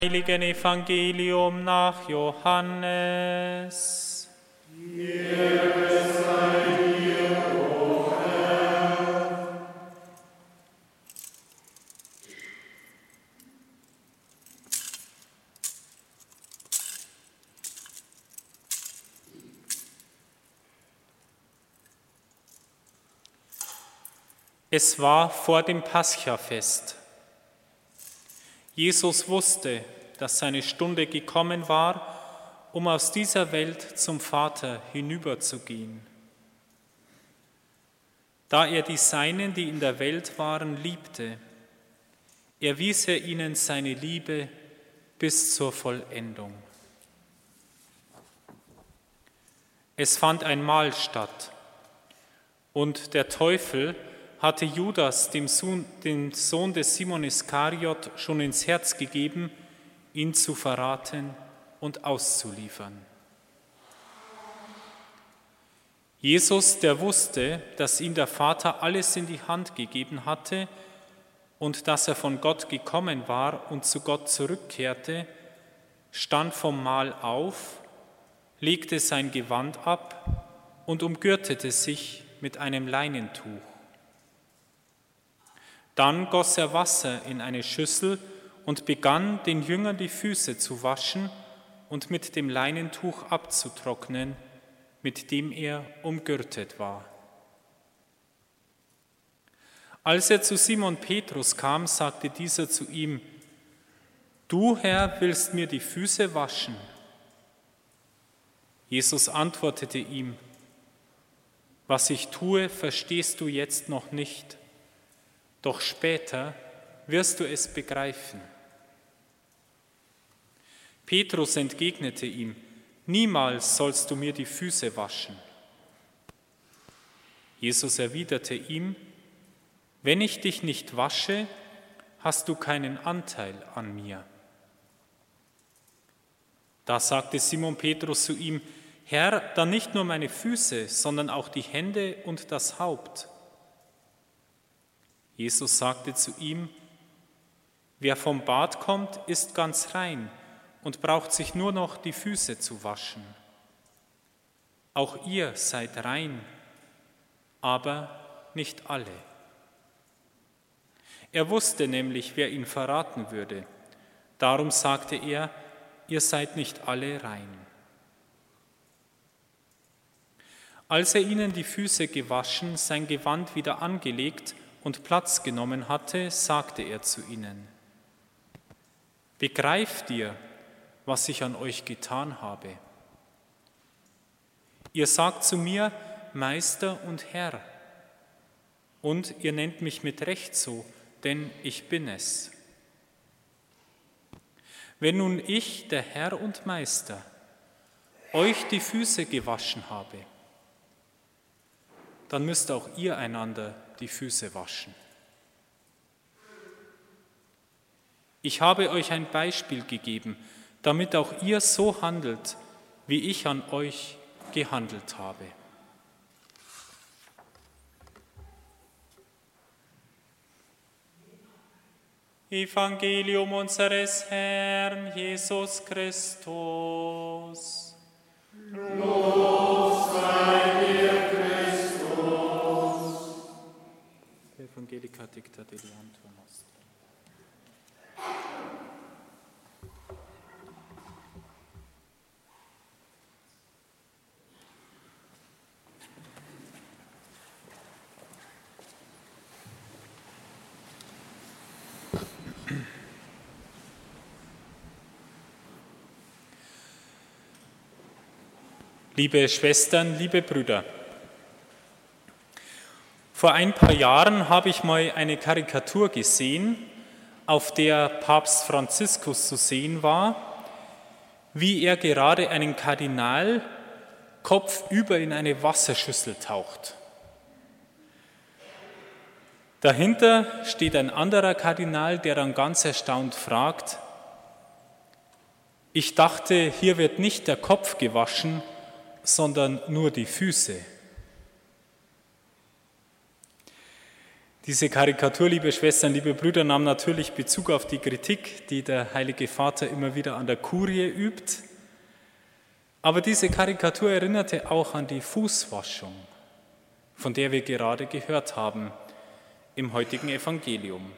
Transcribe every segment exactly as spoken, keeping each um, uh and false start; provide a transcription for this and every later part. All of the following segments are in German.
Heiligen Evangelium nach Johannes. Ehre sei dir, o Herr. Es war vor dem Paschafest. Jesus wusste, dass seine Stunde gekommen war, um aus dieser Welt zum Vater hinüberzugehen. Da er die Seinen, die in der Welt waren, liebte, erwies er ihnen seine Liebe bis zur Vollendung. Es fand ein Mahl statt, und der Teufel hatte Judas, dem Sohn, dem Sohn des Simon Iskariot, schon ins Herz gegeben, ihn zu verraten und auszuliefern. Jesus, der wusste, dass ihm der Vater alles in die Hand gegeben hatte und dass er von Gott gekommen war und zu Gott zurückkehrte, stand vom Mahl auf, legte sein Gewand ab und umgürtete sich mit einem Leinentuch. Dann goss er Wasser in eine Schüssel und begann, den Jüngern die Füße zu waschen und mit dem Leinentuch abzutrocknen, mit dem er umgürtet war. Als er zu Simon Petrus kam, sagte dieser zu ihm: Du, Herr, willst mir die Füße waschen? Jesus antwortete ihm: Was ich tue, verstehst du jetzt noch nicht. Doch später wirst du es begreifen. Petrus entgegnete ihm: Niemals sollst du mir die Füße waschen. Jesus erwiderte ihm: Wenn ich dich nicht wasche, hast du keinen Anteil an mir. Da sagte Simon Petrus zu ihm: Herr, dann nicht nur meine Füße, sondern auch die Hände und das Haupt. Jesus sagte zu ihm: Wer vom Bad kommt, ist ganz rein und braucht sich nur noch die Füße zu waschen. Auch ihr seid rein, aber nicht alle. Er wusste nämlich, wer ihn verraten würde. Darum sagte er: Ihr seid nicht alle rein. Als er ihnen die Füße gewaschen, sein Gewand wieder angelegt und Platz genommen hatte, sagte er zu ihnen: Begreift ihr, was ich an euch getan habe? Ihr sagt zu mir: Meister und Herr, und ihr nennt mich mit Recht so, denn ich bin es. Wenn nun ich, der Herr und Meister, euch die Füße gewaschen habe, dann müsst auch ihr einander die Füße waschen. Ich habe euch ein Beispiel gegeben, damit auch ihr so handelt, wie ich an euch gehandelt habe. Evangelium unseres Herrn Jesus Christus. Lob sei dir, Christus. Evangelica dicta deliantur nostra. Liebe Schwestern, liebe Brüder, vor ein paar Jahren habe ich mal eine Karikatur gesehen, auf der Papst Franziskus zu sehen war, wie er gerade einen Kardinal kopfüber in eine Wasserschüssel taucht. Dahinter steht ein anderer Kardinal, der dann ganz erstaunt fragt: Ich dachte, hier wird nicht der Kopf gewaschen, sondern nur die Füße. Diese Karikatur, liebe Schwestern, liebe Brüder, nahm natürlich Bezug auf die Kritik, die der Heilige Vater immer wieder an der Kurie übt. Aber diese Karikatur erinnerte auch an die Fußwaschung, von der wir gerade gehört haben im heutigen Evangelium.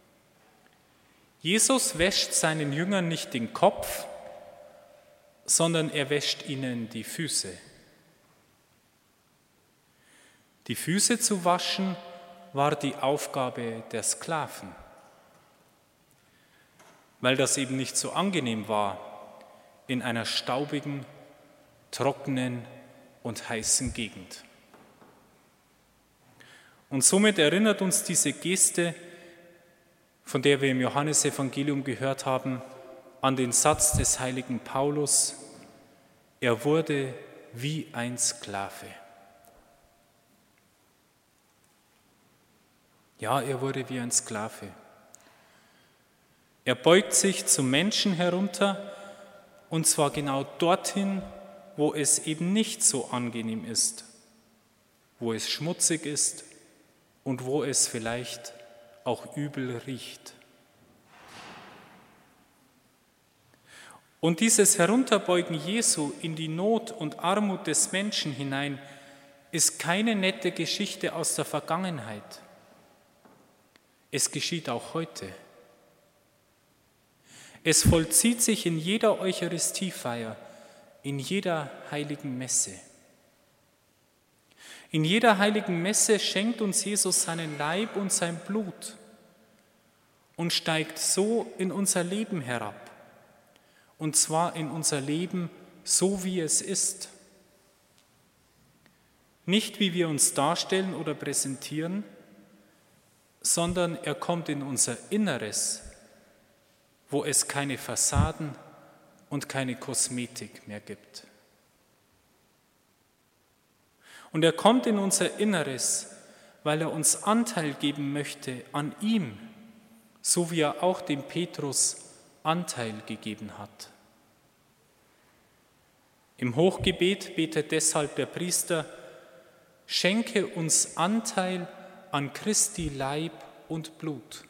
Jesus wäscht seinen Jüngern nicht den Kopf, sondern er wäscht ihnen die Füße. Die Füße zu waschen war die Aufgabe der Sklaven, weil das eben nicht so angenehm war in einer staubigen, trockenen und heißen Gegend. Und somit erinnert uns diese Geste, von der wir im Johannesevangelium gehört haben, an den Satz des heiligen Paulus: Er wurde wie ein Sklave. Ja, er wurde wie ein Sklave. Er beugt sich zum Menschen herunter, und zwar genau dorthin, wo es eben nicht so angenehm ist, wo es schmutzig ist und wo es vielleicht auch übel riecht. Und dieses Herunterbeugen Jesu in die Not und Armut des Menschen hinein ist keine nette Geschichte aus der Vergangenheit. Es geschieht auch heute. Es vollzieht sich in jeder Eucharistiefeier, in jeder heiligen Messe. In jeder heiligen Messe schenkt uns Jesus seinen Leib und sein Blut und steigt so in unser Leben herab. Und zwar in unser Leben so, wie es ist. Nicht, wie wir uns darstellen oder präsentieren, sondern er kommt in unser Inneres, wo es keine Fassaden und keine Kosmetik mehr gibt. Und er kommt in unser Inneres, weil er uns Anteil geben möchte an ihm, so wie er auch dem Petrus Anteil gegeben hat. Im Hochgebet betet deshalb der Priester: Schenke uns Anteil an Christi Leib und Blut.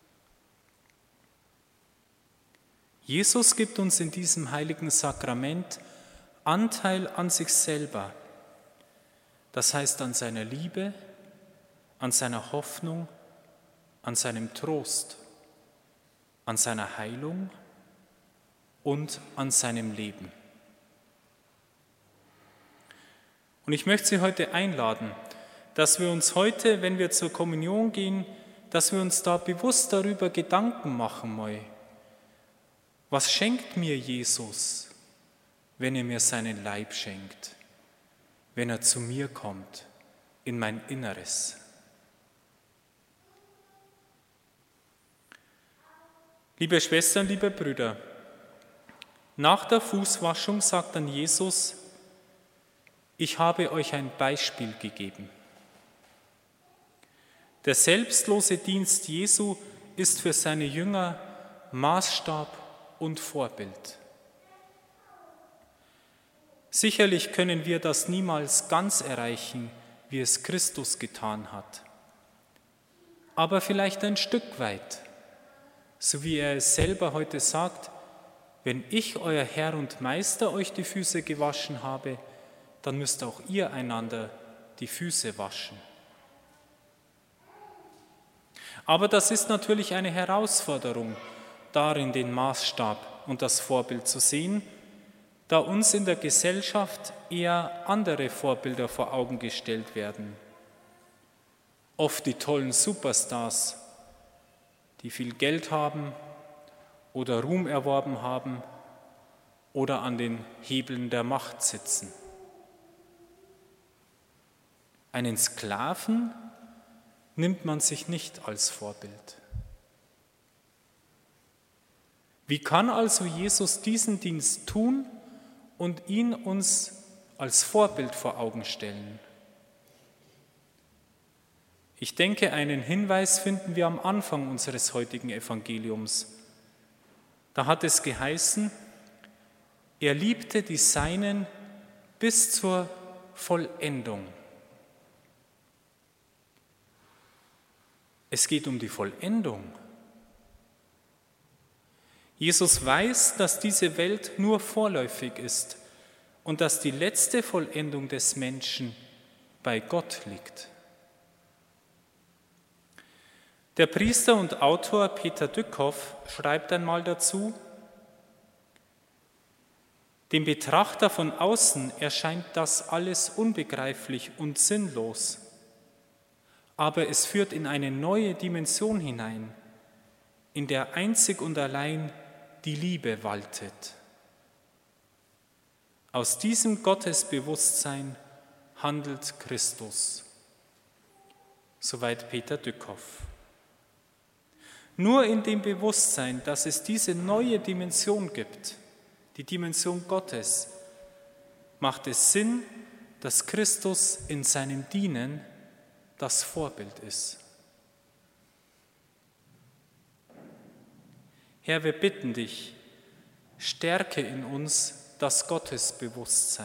Jesus gibt uns in diesem heiligen Sakrament Anteil an sich selber, das heißt an seiner Liebe, an seiner Hoffnung, an seinem Trost, an seiner Heilung und an seinem Leben. Und ich möchte Sie heute einladen, dass wir uns heute, wenn wir zur Kommunion gehen, dass wir uns da bewusst darüber Gedanken machen mal. Was schenkt mir Jesus, wenn er mir seinen Leib schenkt, wenn er zu mir kommt, in mein Inneres? Liebe Schwestern, liebe Brüder, nach der Fußwaschung sagt dann Jesus: Ich habe euch ein Beispiel gegeben. Der selbstlose Dienst Jesu ist für seine Jünger Maßstab und Vorbild. Sicherlich können wir das niemals ganz erreichen, wie es Christus getan hat, aber vielleicht ein Stück weit, so wie er es selber heute sagt: Wenn ich, euer Herr und Meister, euch die Füße gewaschen habe, dann müsst auch ihr einander die Füße waschen. Aber das ist natürlich eine Herausforderung, darin den Maßstab und das Vorbild zu sehen, da uns in der Gesellschaft eher andere Vorbilder vor Augen gestellt werden. Oft die tollen Superstars, die viel Geld haben oder Ruhm erworben haben oder an den Hebeln der Macht sitzen. Einen Sklaven nimmt man sich nicht als Vorbild. Wie kann also Jesus diesen Dienst tun und ihn uns als Vorbild vor Augen stellen? Ich denke, einen Hinweis finden wir am Anfang unseres heutigen Evangeliums. Da hat es geheißen: Er liebte die Seinen bis zur Vollendung. Es geht um die Vollendung. Jesus weiß, dass diese Welt nur vorläufig ist und dass die letzte Vollendung des Menschen bei Gott liegt. Der Priester und Autor Peter Dückhoff schreibt einmal dazu: Dem Betrachter von außen erscheint das alles unbegreiflich und sinnlos, aber es führt in eine neue Dimension hinein, in der einzig und allein die Liebe waltet. Aus diesem Gottesbewusstsein handelt Christus. Soweit Peter Dückhoff. Nur in dem Bewusstsein, dass es diese neue Dimension gibt, die Dimension Gottes, macht es Sinn, dass Christus in seinem Dienen das Vorbild ist. Herr, wir bitten dich, stärke in uns das Gottesbewusstsein.